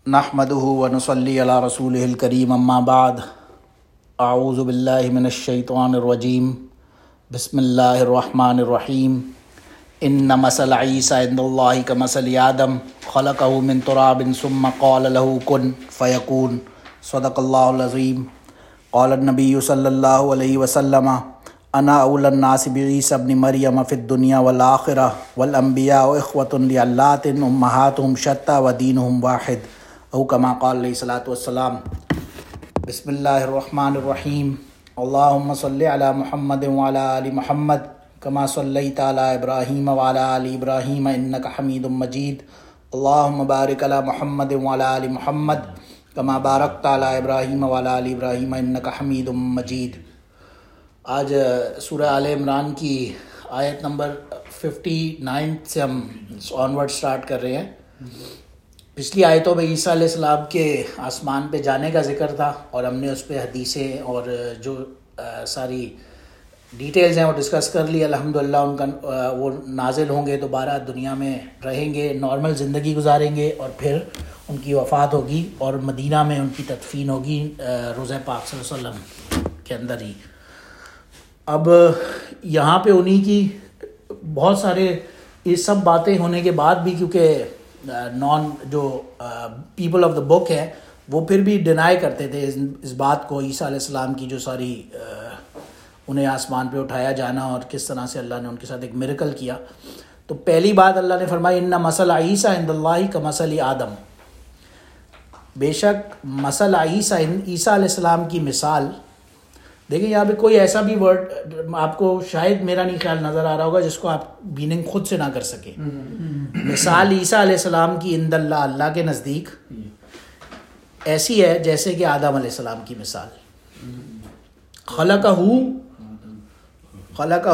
نحمدہ ونصلی علی رسولہ الکریم اما بعد اعوذ باللہ من الشیطان الرجیم بسم اللہ الرحمن الرحیم ان مثل عیسیٰ عند اللہ کمثل آدم خلقہ من تراب ثم قال له کن فیکون صدق اللہ العظیم قال النبی صلی اللہ علیہ وسلم انا اول الناس بعیسیٰ ابن مریم فی الدنیا والآخرہ والانبیاء اخوۃ لعلات امہاتہم شتیٰ ودینہم واحد او کما قال علیہ الصلوۃ والسلام۔ بسم اللہ الرحمن الرحیم اللہم صلی علی محمد وعلی آل محمد کما صلیت علی ابراہیم وعلی آل ابراہیم انک حمید مجید اللہم بارک علی محمد وعلی آل محمد کما بارکت علی ابراہیم وعلی آل ابراہیم انک حمید مجید۔ آج سورہ آل عمران کی آیت نمبر 59 سے ہم آنورڈ سٹارٹ کر رہے ہیں۔ پچھلی آیتوں میں عیسیٰ علیہ السلام کے آسمان پہ جانے کا ذکر تھا اور ہم نے اس پہ حدیثیں اور جو ساری ڈیٹیلز ہیں وہ ڈسکس کر لی۔ الحمدللہ ان کا وہ نازل ہوں گے، دوبارہ دنیا میں رہیں گے، نارمل زندگی گزاریں گے اور پھر ان کی وفات ہوگی اور مدینہ میں ان کی تدفین ہوگی روضہ پاک صلی اللہ علیہ وسلم کے اندر ہی۔ اب یہاں پہ انہی کی بہت سارے یہ سب باتیں ہونے کے بعد بھی، کیونکہ جو پیپل آف دا بک ہے وہ پھر بھی ڈینائی کرتے تھے اس بات کو، عیسیٰ علیہ السلام کی جو ساری انہیں آسمان پہ اٹھایا جانا اور کس طرح سے اللہ نے ان کے ساتھ ایک میریکل کیا۔ تو پہلی بات اللہ نے فرمائی ان مثل عیسیٰ عند اللہ کمثل آدم، بے شک مثل عیسیٰ عیسیٰ علیہ السلام کی مثال۔ دیکھیں یہاں پہ کوئی ایسا بھی ورڈ آپ کو شاید میرا نہیں خیال نظر آ رہا ہوگا جس کو آپ میننگ خود سے نہ کر سکیں۔ مثال عیسیٰ علیہ السلام کی عند اللہ، اللہ کے نزدیک ایسی ہے جیسے کہ آدم علیہ السلام کی مثال۔ خلقہ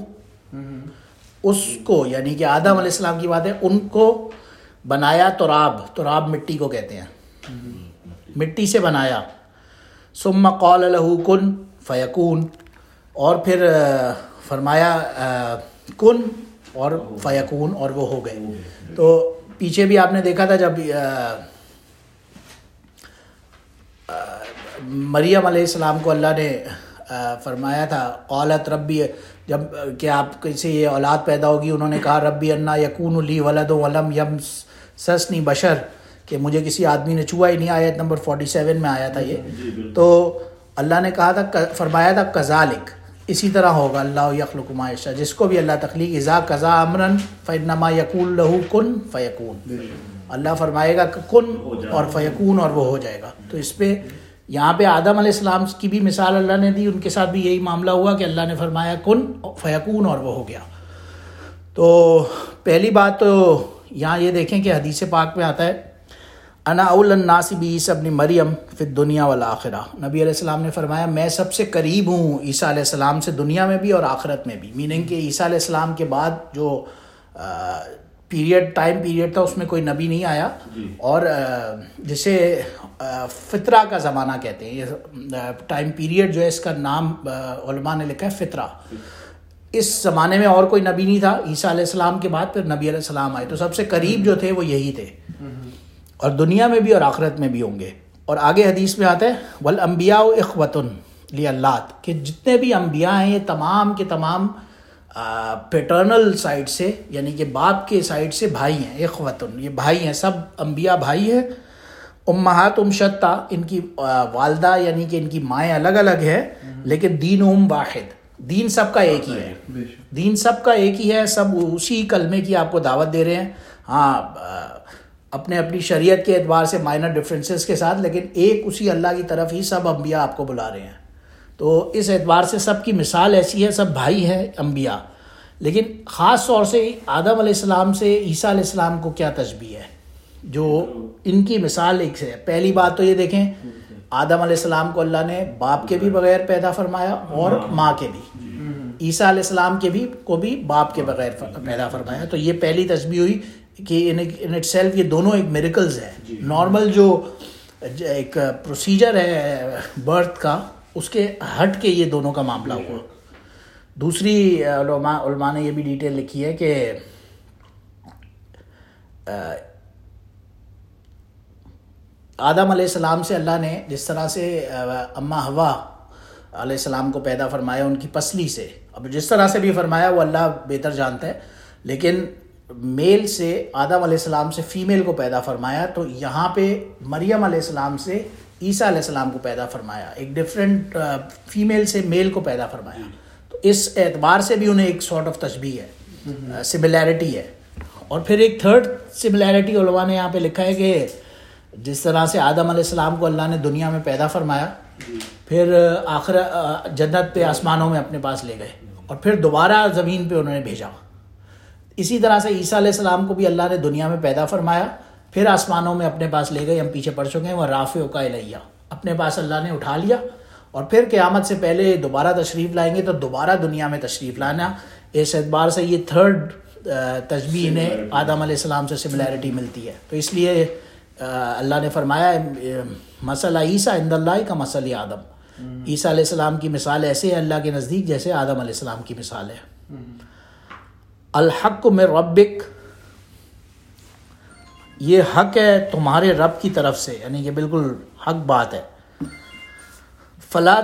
اس کو، یعنی کہ آدم علیہ السلام کی بات ہے، ان کو بنایا تراب مٹی کو کہتے ہیں، مٹی سے بنایا۔ ثم قال له کن فیکون، اور پھر فرمایا کن اور فیکون، اور وہ ہو گئے۔ تو پیچھے بھی آپ نے دیکھا تھا جب مریم علیہ السلام کو اللہ نے فرمایا تھا قالت ربی، جب کہ آپ کسی یہ اولاد پیدا ہوگی، انہوں نے کہا ربی انا یکون لی ولد ولم یمسسنی بشر، کہ مجھے کسی آدمی نے چھوا ہی نہیں۔ آیت نمبر 47 میں آیا تھا یہ۔ تو اللہ نے کہا تھا، فرمایا تھا کذالک، اسی طرح ہوگا، اللہ یخلق ما یشاء، جس کو بھی اللہ تخلیق، اذا قضا امرا فانما یقول له کن فیکون، اللہ فرمائے گا کن اور فیکون اور وہ ہو جائے گا۔ تو اس پہ یہاں پہ آدم علیہ السلام کی بھی مثال اللہ نے دی، ان کے ساتھ بھی یہی معاملہ ہوا کہ اللہ نے فرمایا کن فیکون اور وہ ہو گیا۔ تو پہلی بات تو یہاں یہ دیکھیں کہ حدیث پاک میں آتا ہے انا اول الناس بعیسیٰ ابن مریم فی الدنیا والآخرہ، نبی علیہ السلام نے فرمایا میں سب سے قریب ہوں عیسیٰ علیہ السلام سے، دنیا میں بھی اور آخرت میں بھی۔ میننگ کہ عیسیٰ علیہ السلام کے بعد جو ٹائم پیریڈ تھا اس میں کوئی نبی نہیں آیا، اور جسے فطرہ کا زمانہ کہتے ہیں، یہ ٹائم پیریڈ جو ہے اس کا نام علماء نے لکھا ہے فطرہ۔ اس زمانے میں اور کوئی نبی نہیں تھا، عیسیٰ علیہ السلام کے بعد پھر نبی علیہ السلام آئے، تو سب سے قریب جو تھے وہ یہی تھے، اور دنیا میں بھی اور آخرت میں بھی ہوں گے۔ اور آگے حدیث میں آتا ہے والانبیاء اخوۃ لعلات، کہ جتنے بھی انبیاء ہیں یہ تمام کے تمام پیٹرنل سائڈ سے، یعنی کہ باپ کے سائڈ سے بھائی ہیں، اخوۃ یہ بھائی ہیں، سب انبیاء بھائی ہیں۔ امہاتہم شتیٰ، ان کی والدہ یعنی کہ ان کی مائیں الگ الگ ہیں، لیکن دینہم واحد، دین سب کا ایک ہی ہے، دین سب کا ایک ہی ہے، سب اسی کلمے کی آپ کو دعوت دے رہے ہیں۔ ہاں اپنے اپنی شریعت کے اعتبار سے مائنر ڈفرینسز کے ساتھ، لیکن ایک اسی اللہ کی طرف ہی سب انبیاء آپ کو بلا رہے ہیں۔ تو اس اعتبار سے سب کی مثال ایسی ہے، سب بھائی ہیں انبیاء۔ لیکن خاص طور سے آدم علیہ السلام سے عیسیٰ علیہ السلام کو کیا تشبیہ ہے جو ان کی مثال ایک سے ہے۔ پہلی بات تو یہ دیکھیں آدم علیہ السلام کو اللہ نے باپ کے بھی بغیر پیدا فرمایا اور ماں کے بھی، عیسیٰ علیہ السلام کے بھی کو بھی باپ کے بغیر پیدا فرمایا۔ تو یہ پہلی تشبیہ ہوئی کہ ان اٹ سیلف یہ دونوں ایک میریکلز ہیں۔ نارمل جو ایک پروسیجر ہے برتھ کا، اس کے ہٹ کے یہ دونوں کا معاملہ ہوا۔ دوسری علماء نے یہ بھی ڈیٹیل لکھی ہے کہ آدم علیہ السلام سے اللہ نے جس طرح سے اماں حوا علیہ السلام کو پیدا فرمایا ان کی پسلی سے، اب جس طرح سے بھی فرمایا وہ اللہ بہتر جانتا ہے، لیکن میل سے آدم علیہ السلام سے فیمیل کو پیدا فرمایا، تو یہاں پہ مریم علیہ السلام سے عیسیٰ علیہ السلام کو پیدا فرمایا، ایک ڈفرینٹ فیمیل سے میل کو پیدا فرمایا، تو اس اعتبار سے بھی انہیں ایک سارٹ آف تشبیہ ہے، سملیرٹی ہے۔ اور پھر ایک تھرڈ سملیرٹی علماء نے یہاں پہ لکھا ہے کہ جس طرح سے آدم علیہ السلام کو اللہ نے دنیا میں پیدا فرمایا، پھر آخر جنت پہ آسمانوں میں اپنے پاس لے گئے، اور پھر دوبارہ زمین پہ انہوں نے بھیجا، اسی طرح سے عیسیٰ علیہ السلام کو بھی اللہ نے دنیا میں پیدا فرمایا، پھر آسمانوں میں اپنے پاس لے گئے، ہم پیچھے پڑھ چکے ہیں، وہ رافع کا الیہ، اپنے پاس اللہ نے اٹھا لیا، اور پھر قیامت سے پہلے دوبارہ تشریف لائیں گے تو دوبارہ دنیا میں تشریف لانا۔ اس اعتبار سے یہ تھرڈ تشبیہ انہیں آدم علیہ السلام سے سملیرٹی ملتی ہے، تو اس لیے اللہ نے فرمایا مثل عیسیٰ عند اللہ کا مثل آدم، عیسیٰ علیہ السلام کی مثال ایسے ہے اللہ کے نزدیک جیسے آدم علیہ السلام کی مثال ہے۔ الحق من ربک، یہ حق ہے تمہارے رب کی طرف سے، یعنی کہ بالکل حق بات ہے۔ فلا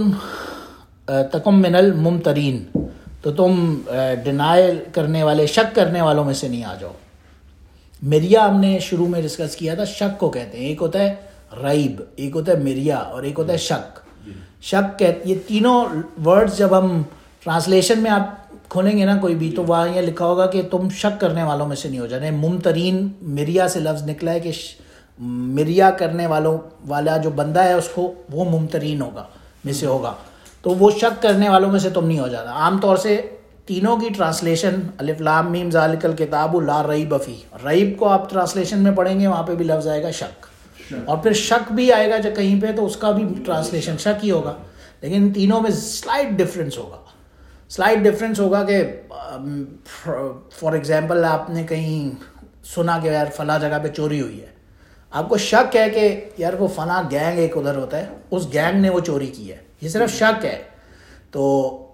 تکن من الممترین، تو تم ڈینائل کرنے والے، شک کرنے والوں میں سے نہیں آ جاؤ۔ مریا ہم نے شروع میں ڈسکس کیا تھا، شک کو کہتے ہیں، ایک ہوتا ہے ریب، ایک ہوتا ہے مریا، اور ایک ہوتا ہے شک۔ شک یہ تینوں ورڈز جب ہم ٹرانسلیشن میں آپ کھولیں گے نا کوئی بھی، تو وہاں یہ لکھا ہوگا کہ تم شک کرنے والوں میں سے نہیں ہو جانے۔ ممترین مریا سے لفظ نکلا ہے کہ مریا کرنے والوں والا جو بندہ ہے اس کو وہ ممترین ہوگا میں سے ہوگا، تو وہ شک کرنے والوں میں سے تم نہیں ہو جانا۔ عام طور سے تینوں کی ٹرانسلیشن الف لام میم ذالک الکتاب لا ریب فیہ، ریب کو آپ ٹرانسلیشن میں پڑھیں گے وہاں پہ بھی لفظ آئے گا شک، اور پھر شک بھی آئے گا جو کہیں پہ تو اس کا بھی ٹرانسلیشن شک ہی ہوگا، لیکن ان تینوں میں سلائٹ ڈفرینس ہوگا کہ فار ایگزامپل آپ نے کہیں سنا کہ یار فلاں جگہ پہ چوری ہوئی ہے، آپ کو شک ہے کہ یار وہ فلاں گینگ ایک ادھر ہوتا ہے، اس گینگ نے وہ چوری کی ہے، یہ صرف شک ہے، تو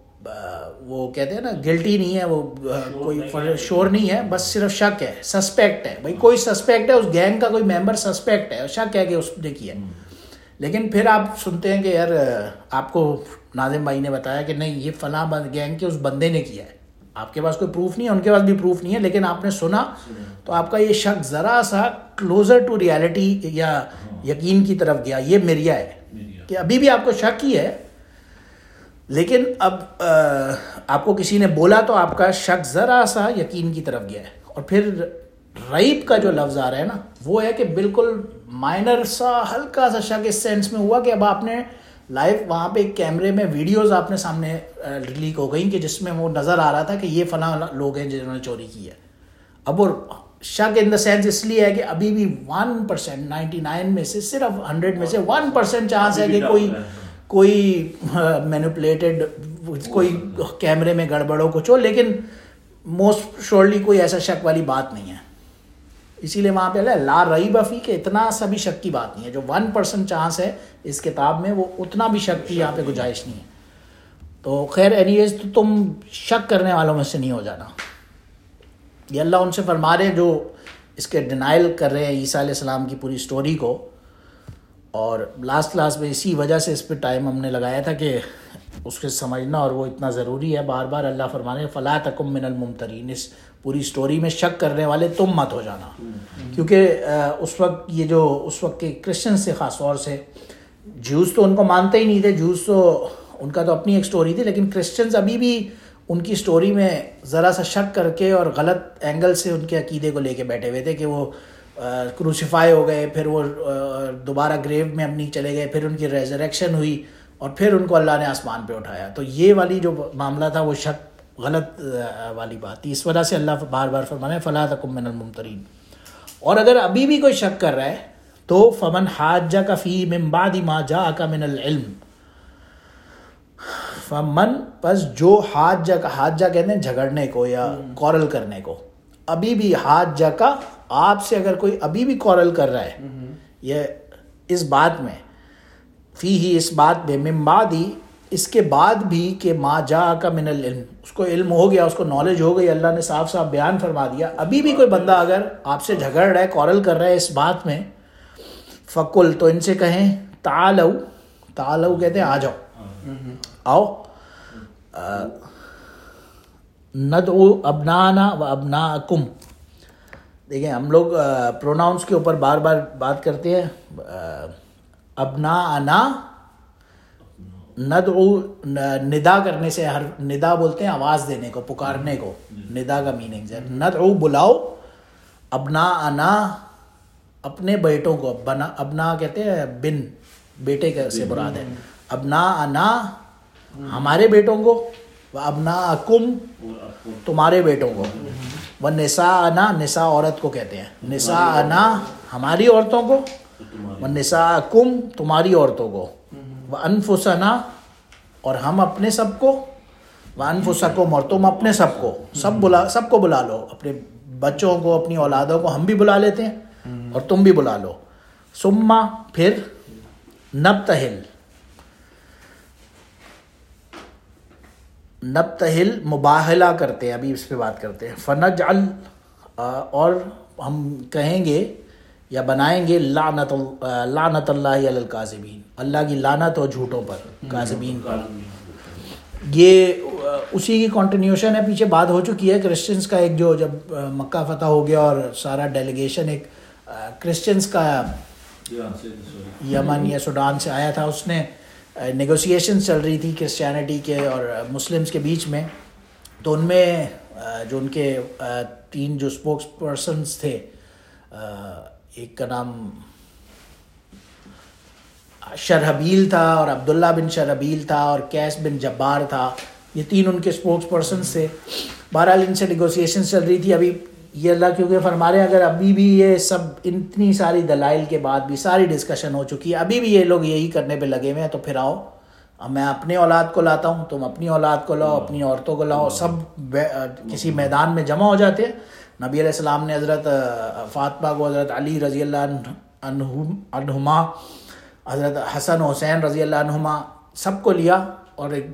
وہ کہتے ہیں نا گلٹی نہیں ہے، وہ کوئی شور نہیں ہے، بس صرف شک ہے، سسپیکٹ ہے، بھائی کوئی سسپیکٹ ہے، اس گینگ کا کوئی ممبر سسپیکٹ ہے، شک ہے کہ اس نے کیا ہے۔ لیکن پھر آپ سنتے ہیں کہ یار آپ کو ناظم بھائی نے بتایا کہ نہیں یہ فلاں گینگ کے اس بندے نے کیا ہے، آپ کے پاس کوئی پروف نہیں ہے، ان کے پاس بھی پروف نہیں ہے، لیکن آپ نے سنا تو آپ کا یہ شک ذرا سا کلوزر ٹو ریالٹی یا یقین کی طرف گیا، یہ مریا ہے کہ ابھی بھی آپ کو شک ہی ہے، لیکن اب آپ کو کسی نے بولا تو آپ کا شک ذرا سا یقین کی طرف گیا ہے۔ اور پھر ریب کا جو لفظ آ رہا ہے نا وہ ہے کہ بالکل مائنر سا ہلکا سا شک اس سینس میں ہوا کہ اب آپ نے لائیو وہاں پہ ایک کیمرے میں ویڈیوز آپ نے سامنے لیک ہو گئیں کہ جس میں وہ نظر آ رہا تھا کہ یہ فلاں لوگ ہیں جنہوں نے چوری کی ہے۔ اب وہ شک ان دا سینس اس لیے ہے کہ ابھی بھی 1% 99 میں سے صرف 100 میں سے 1% چانس ہے کہ کوئی مینیپولیٹڈ کوئی کیمرے میں گڑبڑ ہو کچھ ہو، لیکن موسٹ شورلی کوئی ایسا شک والی بات نہیں ہے، اسی لیے وہاں پہ لا ریب فیہ کہ اتنا سا بھی شک کی بات نہیں ہے، جو 1% چانس ہے اس کتاب میں وہ اتنا بھی شک کی یہاں پہ گنجائش نہیں ہے۔ تو خیر اینیویز تو تم شک کرنے والوں میں سے نہیں ہو جانا، یہ اللہ ان سے فرما رہے ہیں جو اس کے ڈینائل کر رہے ہیں عیسیٰ علیہ السلام کی پوری سٹوری کو۔ اور لاسٹ میں اسی وجہ سے اس پہ ٹائم ہم نے لگایا تھا کہ اس کو سمجھنا، اور وہ اتنا ضروری ہے، بار بار اللہ فرمانے فلا تکن من الممترین، اس پوری سٹوری میں شک کرنے والے تم مت ہو جانا، کیونکہ اس وقت کے کرسچنز سے خاص طور سے، جوز تو ان کو مانتے ہی نہیں تھے، جوز تو ان کا تو اپنی ایک سٹوری تھی، لیکن کرسچنز ابھی بھی ان کی سٹوری میں ذرا سا شک کر کے اور غلط اینگل سے ان کے عقیدے کو لے کے بیٹھے ہوئے تھے کہ وہ کروسیفائی ہو گئے، پھر وہ دوبارہ گریو میں اپنی چلے گئے، پھر ان کی ریزریکشن ہوئی اور پھر ان کو اللہ نے آسمان پہ اٹھایا، تو یہ والی جو معاملہ تھا وہ شک غلط والی بات تھی، اس وجہ سے اللہ بار بار فرمانے فلا تکن من الممترین۔ اور اگر ابھی بھی کوئی شک کر رہا ہے تو فمن حاجک فیہ من بعد ما جاءک من العلم، فمن پس جو حاجہ کہتے ہیں جھگڑنے کو یا کورل کرنے کو، ابھی بھی حاجہ کا آپ سے اگر کوئی ابھی بھی کورل کر رہا ہے یہ اس بات میں، فیہ اس بات میں، من بعد ہی اس کے بعد بھی کہ ما جاءک من العلم، اس کو علم ہو گیا، اس کو نالج ہو گئی، اللہ نے صاف صاف بیان فرما دیا، ابھی بھی کوئی بندہ اگر آپ سے جھگڑ رہا ہے، کورل کر رہا ہے اس بات میں، فقل، تو ان سے کہیں تعالو، تعالو کہتے ہیں آ جاؤ، آؤ، ندعو ابنانا و ابناکم. دیکھیں ہم لوگ پروناؤنس کے اوپر بار بار بات کرتے ہیں. ابنانا ندعو ندا کرنے سے، ہر ندا بولتے ہیں آواز دینے کو، پکارنے کو، ندا کا میننگ ہے ندعو بلاؤ، ابنانا اپنے بیٹوں کو، ابنا کہتے ہیں بن، بیٹے سے مراد ہے، ابنانا ہمارے بیٹوں کو، وابناکم تمہارے بیٹوں کو، ونساءنا نساء عورت کو کہتے ہیں، نساءنا ہماری عورتوں کو، ونساءکم تمہاری عورتوں کو، وانفسنا اور ہم اپنے سب کو، وانفسکم اور تم اپنے سب کو، سب کو بلا لو، اپنے بچوں کو، اپنی اولادوں کو ہم بھی بلا لیتے ہیں اور تم بھی بلا لو. ثم پھر نبتہل، نبتہل مباہلہ کرتے ہیں، ابھی اس پہ بات کرتے ہیں. فنجعل اور ہم کہیں گے یا بنائیں گے لعنت اللہ علی الکاذبین، اللہ کی لعنت ہو جھوٹوں پر، کاذبین پر. یہ اسی کی کنٹینیوشن ہے، پیچھے بات ہو چکی ہے کرسچنس کا. ایک جو جب مکہ فتح ہو گیا اور سارا ڈیلیگیشن ایک کرسچنس کا یمن یا سوڈان سے آیا تھا، اس نے نیگوسیشن چل رہی تھی کرسچینٹی کے اور مسلمس کے بیچ میں. تو ان میں جو ان کے 3 جو اسپوکس پرسنس تھے، ایک کا نام شرحبیل تھا اور عبداللہ بن شرحبیل تھا اور قیس بن جبار تھا، یہ 3 ان کے اسپوکس پرسنس تھے. بہرحال ان سے نیگوسیشن چل رہی تھی. ابھی یہ اللہ کیونکہ فرما رہے ہیں اگر ابھی بھی یہ سب اتنی ساری دلائل کے بعد بھی ساری ڈسکشن ہو چکی ہے، ابھی بھی یہ لوگ یہی کرنے پہ لگے ہوئے ہیں، تو پھر آؤ اب میں اپنے اولاد کو لاتا ہوں، تم اپنی اولاد کو لاؤ، اپنی عورتوں کو لاؤ، سب کسی میدان میں جمع ہو جاتے ہیں. نبی علیہ السلام نے حضرت فاطمہ کو، حضرت علی رضی اللہ عنہما، حضرت حسن حسین رضی اللہ عنہما، سب کو لیا اور ایک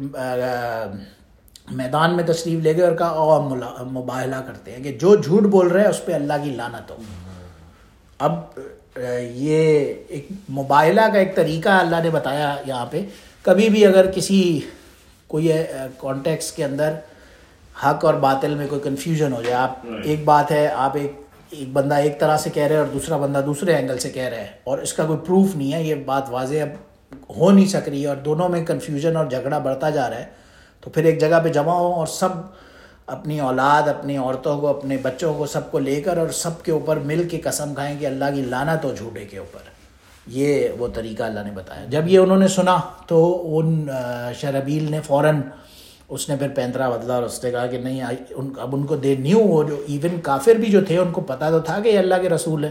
میدان میں تشریف لے گئے اور کہا او ہم مباہلہ کرتے ہیں کہ جو جھوٹ بول رہے ہیں اس پہ اللہ کی لعنت ہو. اب یہ ایک مباہلہ کا ایک طریقہ اللہ نے بتایا یہاں پہ. کبھی بھی اگر کسی کوئی کانٹیکس کے اندر حق اور باطل میں کوئی کنفیوژن ہو جائے، آپ ایک بات ہے، آپ ایک بندہ ایک طرح سے کہہ رہے ہیں اور دوسرا بندہ دوسرے اینگل سے کہہ رہا ہے اور اس کا کوئی پروف نہیں ہے، یہ بات واضح اب ہو نہیں سک رہی ہے اور دونوں میں کنفیوژن اور جھگڑا بڑھتا جا رہا ہے، تو پھر ایک جگہ پہ جمع ہو اور سب اپنی اولاد، اپنی عورتوں کو، اپنے بچوں کو، سب کو لے کر اور سب کے اوپر مل کے قسم کھائیں کہ اللہ کی لعنت ہو جھوٹے کے اوپر. یہ وہ طریقہ اللہ نے بتایا. جب یہ انہوں نے سنا تو ان شرحبیل نے فوراً اس نے پھر پینترا بدلا اور اس نے کہا کہ نہیں، اب ان کو دے نیو، وہ جو ایون کافر بھی جو تھے ان کو پتہ تو تھا کہ یہ اللہ کے رسول ہے،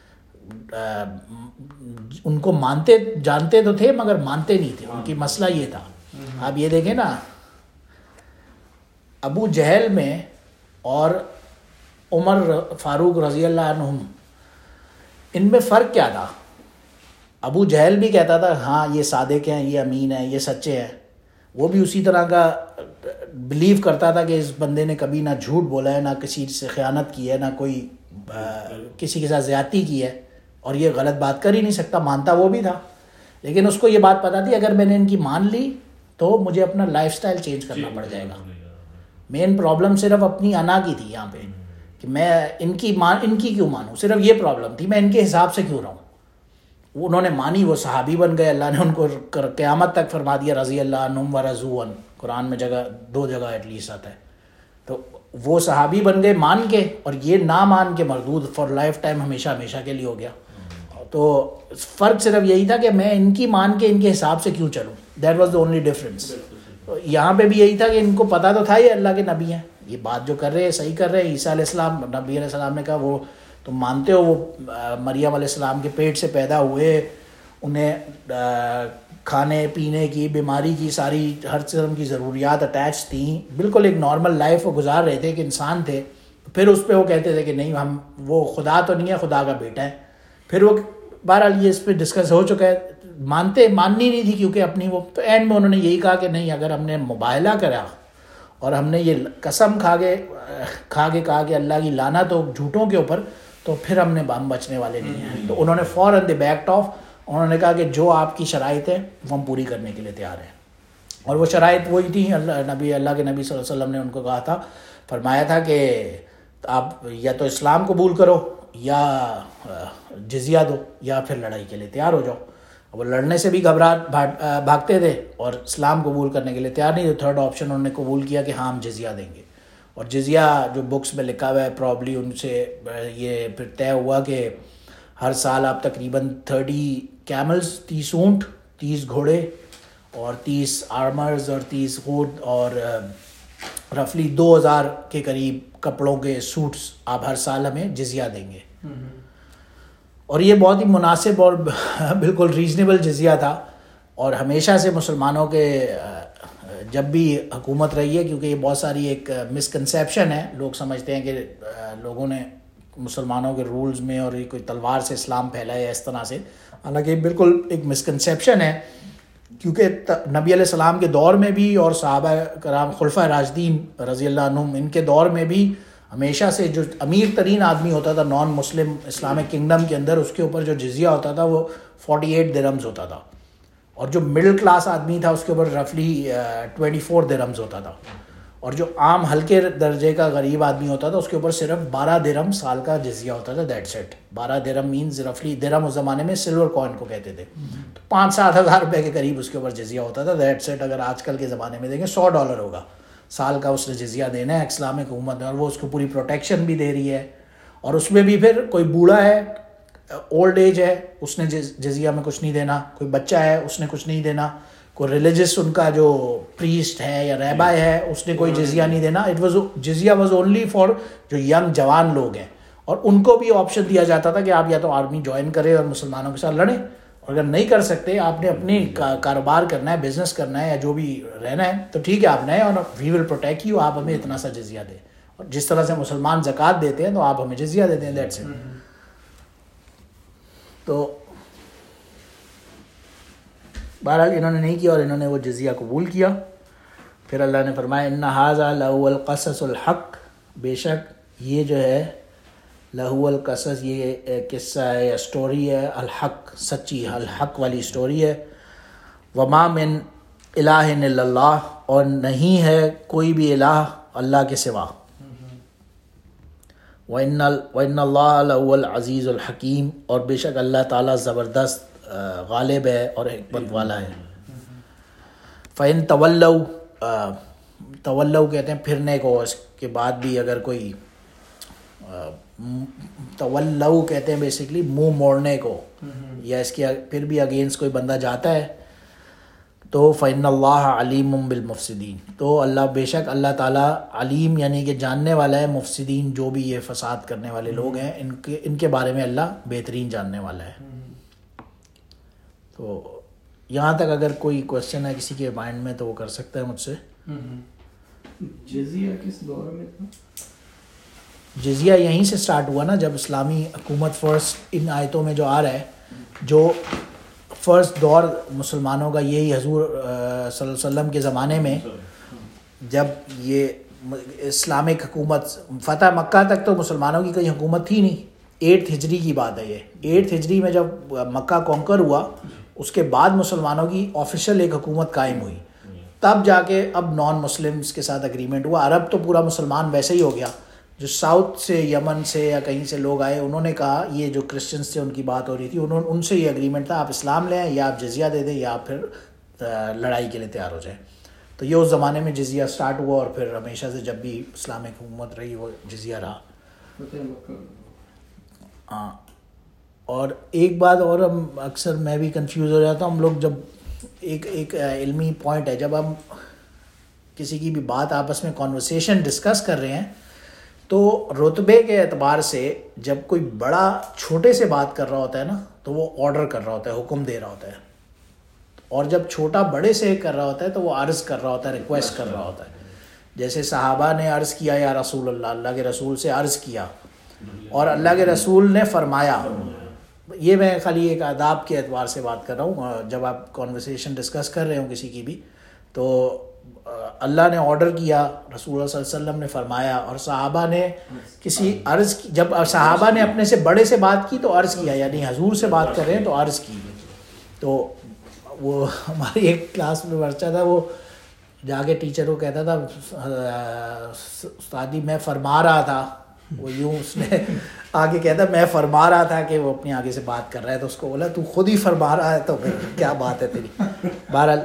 ان کو مانتے جانتے تو تھے مگر مانتے نہیں تھے، ان کی مسئلہ یہ تھا. آپ یہ دیکھیں نا، ابو جہل میں اور عمر فاروق رضی اللہ عنہم، ان میں فرق کیا تھا؟ ابو جہل بھی کہتا تھا ہاں یہ صادق ہیں، یہ امین ہیں، یہ سچے ہیں، وہ بھی اسی طرح کا بلیو کرتا تھا کہ اس بندے نے کبھی نہ جھوٹ بولا ہے، نہ کسی سے خیانت کی ہے، نہ کوئی کسی کے ساتھ زیادتی کی ہے، اور یہ غلط بات کر ہی نہیں سکتا، مانتا وہ بھی تھا. لیکن اس کو یہ بات پتہ تھی اگر میں نے ان کی مان لی تو مجھے اپنا لائف سٹائل چینج کرنا پڑ جائے گا. مین پرابلم صرف اپنی انا کی تھی یہاں پہ کہ میں ان کی کیوں مانوں، صرف یہ پرابلم تھی، میں ان کے حساب سے کیوں رہوں. انہوں نے مانی، وہ صحابی بن گئے، اللہ نے ان کو قیامت تک فرما دیا رضی اللہ عنہم ورضوا عنہ، قرآن میں 2 جگہ ایٹ لیسٹ آتا ہے. تو وہ صحابی بن گئے مان کے، اور یہ نہ مان کے مردود فار لائف ٹائم، ہمیشہ ہمیشہ کے لیے ہو گیا. تو فرق صرف یہی تھا کہ میں ان کی مان کے ان کے حساب سے کیوں چلوں، that was the only difference. یہاں پہ بھی یہی تھا کہ ان کو پتہ تو تھا یہ اللہ کے نبی ہیں، یہ بات جو کر رہے ہیں صحیح کر رہے ہیں. عیسیٰ علیہ السلام، نبی علیہ السلام نے کہا وہ تم مانتے ہو وہ مریم علیہ السلام کے پیٹ سے پیدا ہوئے، انہیں کھانے پینے کی، بیماری کی، ساری ہر قسم کی ضروریات اٹیچ تھیں، بالکل ایک نارمل لائف وہ گزار رہے تھے، ایک انسان تھے. پھر اس پہ وہ کہتے تھے کہ نہیں ہم، وہ خدا تو نہیں ہے، خدا کا بیٹا ہے. پھر وہ بہرحال یہ اس پہ ڈسکس ہو چکا ہے، ماننی نہیں تھی کیونکہ اپنی وہ. تو اینڈ میں انہوں نے یہی کہا کہ نہیں، اگر ہم نے مباہلہ کرا اور ہم نے یہ قسم کھا کے کہا کہ اللہ کی لعنت ہو جھوٹوں کے اوپر، تو پھر ہم بچنے والے نہیں ہیں. تو انہوں نے فوراً دے بیکڈ آف. انہوں نے کہا کہ جو آپ کی شرائط ہے وہ ہم پوری کرنے کے لیے تیار ہیں. اور وہ شرائط وہی تھیں. اللہ کے نبی صلی اللہ علیہ وسلم نے ان کو کہا تھا, فرمایا تھا کہ آپ یا تو اسلام قبول کرو یا جزیہ دو یا پھر لڑائی کے لیے تیار ہو جاؤ. وہ لڑنے سے بھی بھاگتے تھے اور اسلام قبول کرنے کے لیے تیار نہیں تھے. تھرڈ آپشن انہوں نے قبول کیا کہ ہاں ہم جزیہ دیں گے. اور جزیہ جو بکس میں لکھا ہوا ہے پرابلی ان سے یہ پھر طے ہوا کہ ہر سال آپ تقریباً 30 کیملز 30 اونٹ 30 گھوڑے اور 30 آرمرز اور 30 اونٹ اور رفلی 2000 کے قریب کپڑوں کے سوٹس آپ ہر سال ہمیں جزیہ دیں گے. اور یہ بہت ہی مناسب اور بالکل ریزنیبل جزیہ تھا. اور ہمیشہ سے مسلمانوں کے جب بھی حکومت رہی ہے, کیونکہ یہ بہت ساری ایک مسکنسیپشن ہے, لوگ سمجھتے ہیں کہ لوگوں نے مسلمانوں کے رولز میں اور کوئی تلوار سے اسلام پھیلا ہے اس طرح سے, حالانکہ بالکل ایک مسکنسیپشن ہے. کیونکہ نبی علیہ السلام کے دور میں بھی اور صحابہ کرام خلفۂ راشدین رضی اللہ عنہم ان کے دور میں بھی ہمیشہ سے جو امیر ترین آدمی ہوتا تھا نان مسلم اسلامک کنگڈم کے اندر, اس کے اوپر جو جزیہ ہوتا تھا وہ 48 درہمز ہوتا تھا. اور جو مڈل کلاس آدمی تھا اس کے اوپر رفلی 24 درہمز ہوتا تھا. اور جو عام ہلکے درجے کا غریب آدمی ہوتا تھا اس کے اوپر صرف 12 درہم سال کا جزیہ ہوتا تھا. That's it. 12 درہم مینز رفلی, درہم اس زمانے میں سلور کوائن کو کہتے تھے, تو 5-7 ہزار روپے کے قریب اس کے اوپر جزیہ ہوتا تھا. That's it. اگر آج کل کے زمانے میں دیکھیں $100 ہوگا سال کا اس نے جزیہ دینا ہے اسلامک حکومت میں, اور وہ اس کو پوری پروٹیکشن بھی دے رہی ہے. اور اس میں بھی پھر کوئی بوڑھا ہے, اولڈ ایج ہے, اس نے جزیہ میں کچھ نہیں دینا. کوئی بچہ ہے اس نے کچھ نہیں دینا. کوئی ریلیجس ان کا جو پریسٹ ہے یا ریبائی ہے اس نے کوئی جزیہ نہیں دینا. جزیہ واز اونلی فار جو ینگ جوان لوگ ہیں. اور ان کو بھی آپشن دیا جاتا تھا کہ آپ یا تو آرمی جوائن کریں اور مسلمانوں کے ساتھ لڑیں, اور اگر نہیں کر سکتے, آپ نے اپنی کاروبار کرنا ہے, بزنس کرنا ہے یا جو بھی رہنا ہے, تو ٹھیک ہے آپ نئے, اور وی ول پروٹیکٹ یو, آپ ہمیں اتنا سا جزیہ دیں. اور جس طرح سے مسلمان زکوٰۃ دیتے ہیں تو آپ ہمیں جزیہ دیتے ہیں. That's it. تو بہرحال انہوں نے نہیں کیا اور انہوں نے وہ جزیہ قبول کیا. پھر اللہ نے فرمایا ان ھذا لہو القصص الحق, بے شک یہ جو ہے لہو القصص, یہ قصہ ہے یا اسٹوری ہے, الحق سچی, الحق والی اسٹوری ہے. وما من الہ الا اللہ, اور نہیں ہے کوئی بھی الہ اللہ کے سوا. وَإِنَّ اللَّهَ لَهُوَ الْعَزِيزُ الْحَكِيمُ, اور بے شک اللہ تعالیٰ زبردست غالب ہے اور حکمت والا ہے. فَإِن تَوَلَّوْا, تولو کہتے ہیں پھرنے کو, اس کے بعد بھی اگر کوئی تولو کہتے ہیں بیسکلی منہ موڑنے کو, یا اس کے پھر بھی اگینسٹ کوئی بندہ جاتا ہے, تو فَإِنَّ اللَّهَ عَلِيمٌ بِالْمُفْسِدِينَ, تو اللہ بے شک اللہ تعالیٰ علیم یعنی کہ جاننے والا ہے, مفسدین جو بھی یہ فساد کرنے والے لوگ ہیں ان کے بارے میں اللہ بہترین جاننے والا ہے. تو یہاں تک اگر کوئی کوشچن ہے کسی کے مائنڈ میں تو وہ کر سکتا ہے مجھ سے. جزیہ کس دور میں تھا؟ جزیہ یہیں سے سٹارٹ ہوا نا, جب اسلامی حکومت فرسٹ ان آیتوں میں جو آ رہا ہے, جو فرسٹ دور مسلمانوں کا یہی حضور صلی اللہ علیہ وسلم کے زمانے میں, جب یہ اسلامک حکومت فتح مکہ تک تو مسلمانوں کی کوئی حکومت تھی نہیں. 8 ہجری کی بات ہے یہ. 8 ہجری میں جب مکہ کانکر ہوا, اس کے بعد مسلمانوں کی آفیشیل ایک حکومت قائم ہوئی, تب جا کے اب نان مسلمس کے ساتھ اگریمنٹ ہوا. عرب تو پورا مسلمان ویسے ہی ہو گیا. جو ساؤتھ سے یمن سے یا کہیں سے لوگ آئے, انہوں نے کہا, یہ جو کرسچنس تھے ان کی بات ہو رہی تھی, ان سے یہ اگریمنٹ تھا آپ اسلام لیں یا آپ جزیہ دے دیں یا پھر لڑائی کے لیے تیار ہو جائیں. تو یہ اس زمانے میں جزیہ سٹارٹ ہوا, اور پھر ہمیشہ سے جب بھی اسلامک حکومت رہی وہ جزیہ رہا. ہاں. اور ایک بات اور, ہم اکثر میں بھی کنفیوز ہو جاتا ہوں, ہم لوگ جب ایک علمی پوائنٹ ہے, جب ہم کسی کی بھی بات آپس میں کانورسیشن ڈسکس کر رہے ہیں, تو رتبے کے اعتبار سے جب کوئی بڑا چھوٹے سے بات کر رہا ہوتا ہے نا, تو وہ آرڈر کر رہا ہوتا ہے, حکم دے رہا ہوتا ہے. اور جب چھوٹا بڑے سے کر رہا ہوتا ہے تو وہ عرض کر رہا ہوتا ہے, ریکویسٹ کر رہا ہوتا ہے. جیسے صحابہ نے عرض کیا یا رسول اللہ, اللہ کے رسول سے عرض کیا, اور اللہ کے رسول نے فرمایا. یہ میں خالی ایک آداب کے اعتبار سے بات کر رہا ہوں. جب آپ کانورسیشن ڈسکس کر رہے ہوں کسی کی بھی, تو اللہ نے آرڈر کیا، رسول اللہ صلی اللہ علیہ وسلم نے فرمایا، اور صحابہ نے کسی عرض کی، جب صحابہ نے اپنے سے بڑے سے بات کی تو عرض کیا، یعنی حضور سے بات کر رہے ہیں تو عرض کی. تو وہ ہماری ایک کلاس میں بچہ تھا، وہ جا کے ٹیچر کو کہتا تھا استادی میں فرما رہا تھا، وہ یوں اس نے آگے کہتا میں فرما رہا تھا کہ وہ اپنے آگے سے بات کر رہا ہے، تو اس کو بولا تو خود ہی فرما رہا ہے تو پھر کیا بات ہے تیری. بہرحال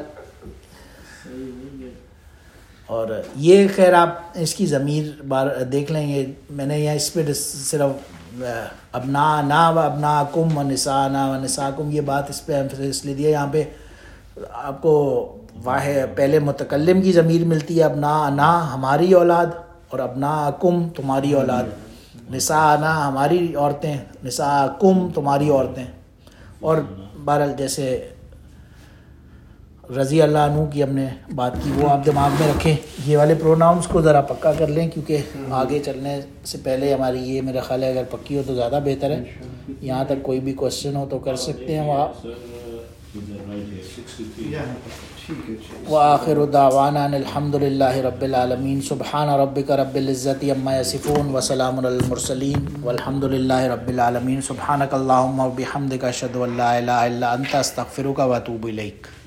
اور یہ خیر آپ اس کی ضمیر دیکھ لیں گے، میں نے یہاں اس پہ صرف ابناءنا و ابناءکم و نساءنا و نساءکم یہ بات اس پہ اس لیے دیا. یہاں پہ آپ کو واحد پہلے متکلم کی ضمیر ملتی ہے، ابناءنا ہماری اولاد، اور ابناءکم تمہاری اولاد، نساءنا ہماری عورتیں، نساءکم تمہاری عورتیں. اور بہرحال جیسے رضی اللہ عنہ کی ہم نے بات کی، وہ آپ دماغ میں رکھیں. یہ والے پروناؤنس کو ذرا پکا کر لیں، کیونکہ آگے چلنے سے پہلے ہماری یہ میرا خیال ہے اگر پکی ہو تو زیادہ بہتر ہے. یہاں تک کوئی بھی کوشچن ہو تو کر سکتے ہیں. وآخر دعوانا ان الحمد للہ رب العالمین. سبحان ربک رب العزت عما یصفون وسلام علی المرسلین والحمد للہ رب العالمین. سبحانک اللہم وبحمدک اشہد ان لا الہ الا انت استغفرک واتوب الیک.